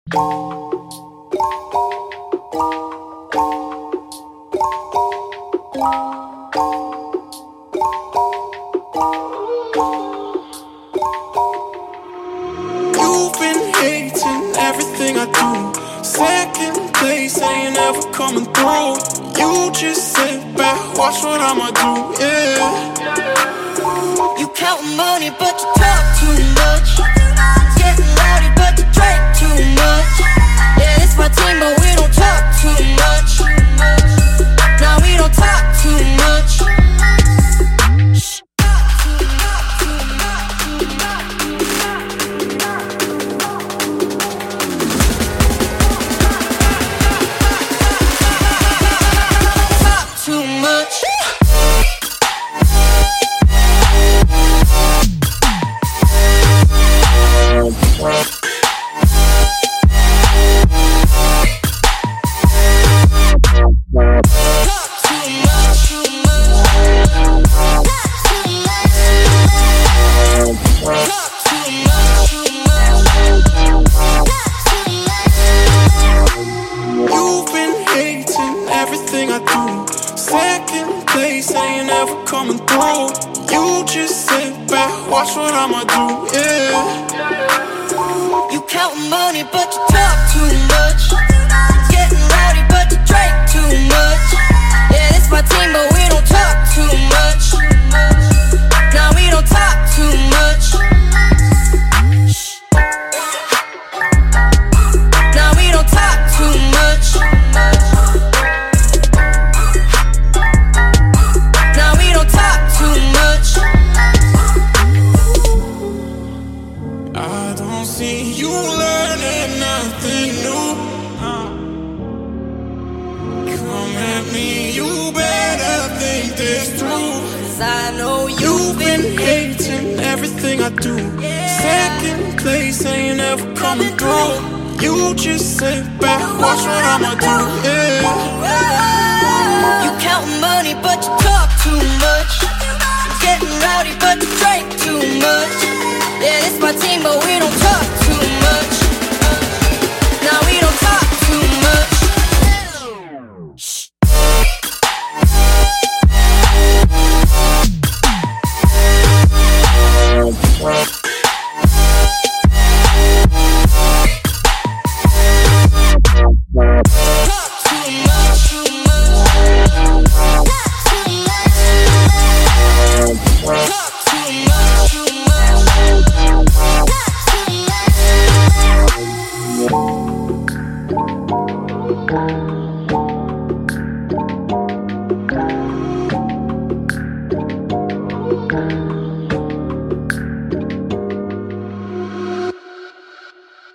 You've been hating everything I do. Second place, ain't ever coming through. You just sit back, watch what I'ma do, yeah. You countin' money, but you talk too much. Getting rowdy, but you drink too much. Yeah, it's my team, but we don't talk too much. Nah, we don't talk too much. Shh. Talk too much. You've been hating everything I do. Second place, ain't ever coming through. You just sit back, watch what I'ma do, yeah. You countin' money, but you talk too much. Getting rowdy, but you drink too much. Yeah, it's my team, but we don't talk too much. Nah, we don't talk too much. Shh. Nah, we don't talk too much. Nah, we don't talk too much. I don't see you learning nothing new. Come at me, you better think this through. 'Cause I know You've been hating everything I do. Second place, ain't ever coming through. You just sit back, watch what I'ma do, yeah. You countin' money, but you talk too much. Getting rowdy, but you drink too much. Yeah, it's my team, but we don't talk too much. Nah, we don't talk too much. Shh. Too much.